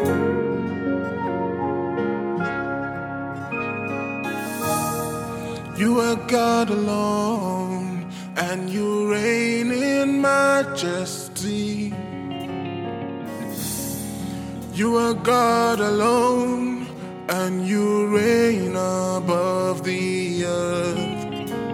You are God alone, and you reign in majesty. You are God alone, and you reign above the earth.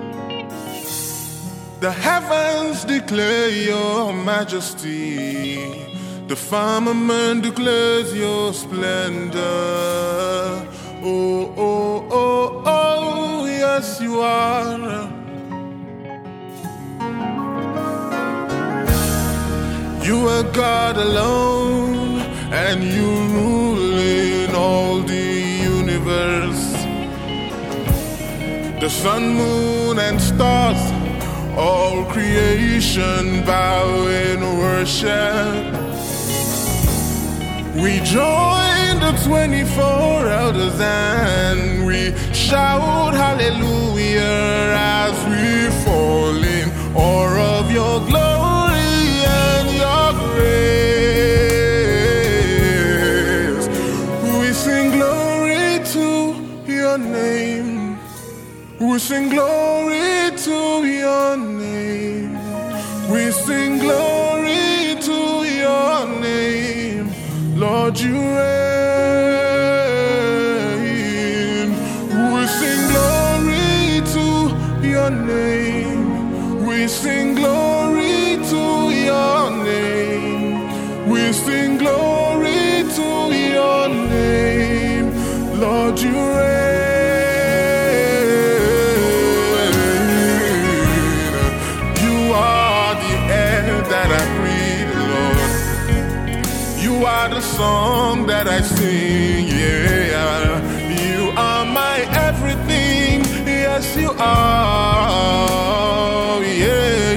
The heavens declare your majesty. The firmament declares your splendor. Oh, oh, oh, oh, yes you are. You are God alone, and you rule in all the universe. The sun, moon, and stars, all creation bow in worship. We join the 24 elders and we shout hallelujah as we fall in awe of your glory and your grace. We sing glory to your name. We sing glory to your name. We sing glory to your name. Lord, you reign. We sing glory to your name. We sing glory to your name. We sing glory to your name. Lord, you reign. You are the air that I breathe, Lord. You are the song that I sing, yeah. You are my everything, yes you are, yeah,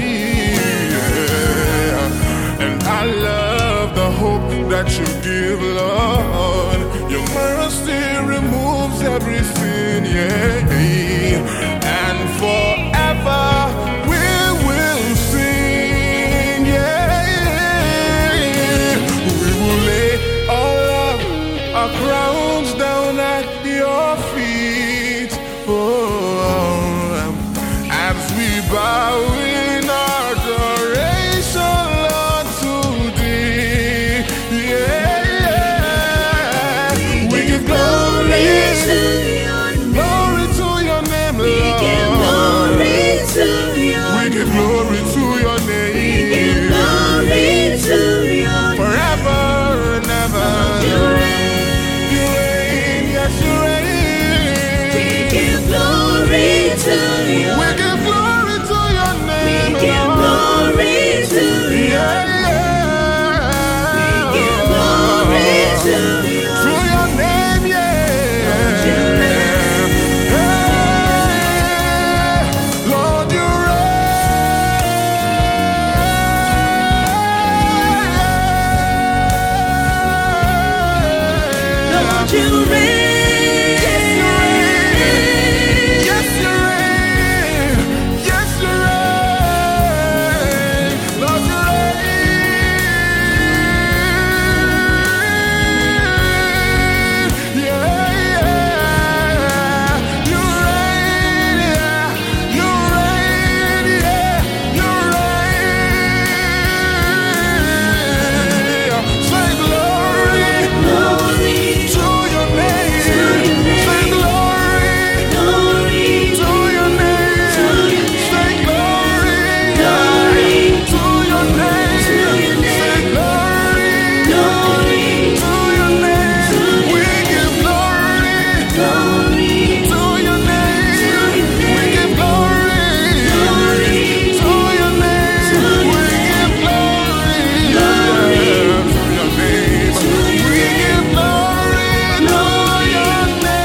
yeah. And I love the hope that you give, Lord. Your mercy removes every sin, yeah. And forever we will sing, yeah. We will lay all of our crowns down at your feet, oh, as we bow in adoration, Lord, to thee, yeah. We give glory to your name, glory to your name, Lord. We give glory to your name. We give glory to your name. Forever and ever. You reign, yes you reign. We give glory to your name. We give glory to your name. We give glory to your name. We give glory to your name, yeah. Lord, you reign. Lord, you reign. Yes, you reign. Yes, you reign. Lord, you reign. Yeah, yeah. You reign, yeah. You reign, yeah. You reign. Say glory to your name. Say glory to your name. Say glory to your name. Say glory to your name. We give glory to your name. We give glory to your name. We give glory to your name. We give glory to your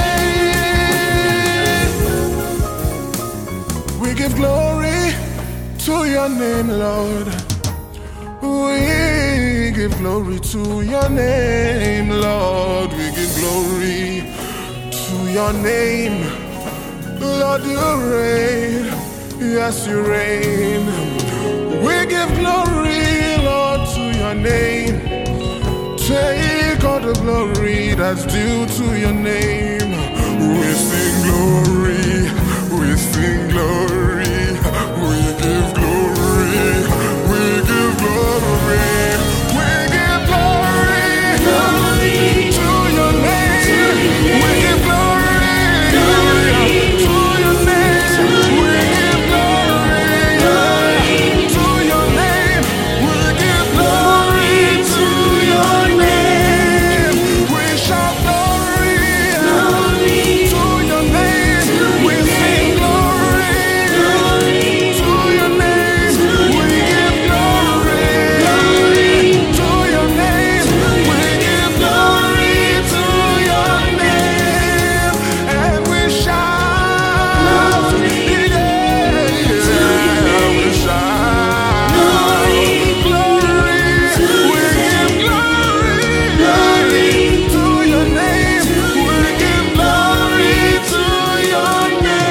name. We give glory to your name, Lord. We give glory to your name, Lord. We give glory to your name. Lord, you reign. Yes, you reign. We give glory, Lord, to your name. Take Take all the glory that's due to your name. We sing glory, we sing glory, we give glory, we give glory, we give glory, glory to your name. We give glory, glory to your name. We give glory, glory to your name. We give glory to your name. We shout glory, glory to your name. We sing glory, glory to your name. We give glory, glory to your name. We give glory to your name. And we shout, yeah, we shout glory. We give glory, glory to your name. We give glory to your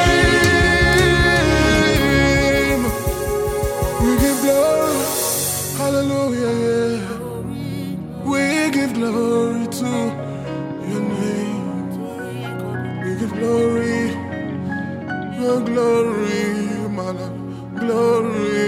name. We give glory, hallelujah, yeah. We give glory to your name. We give glory, your glory, my Lord, glory.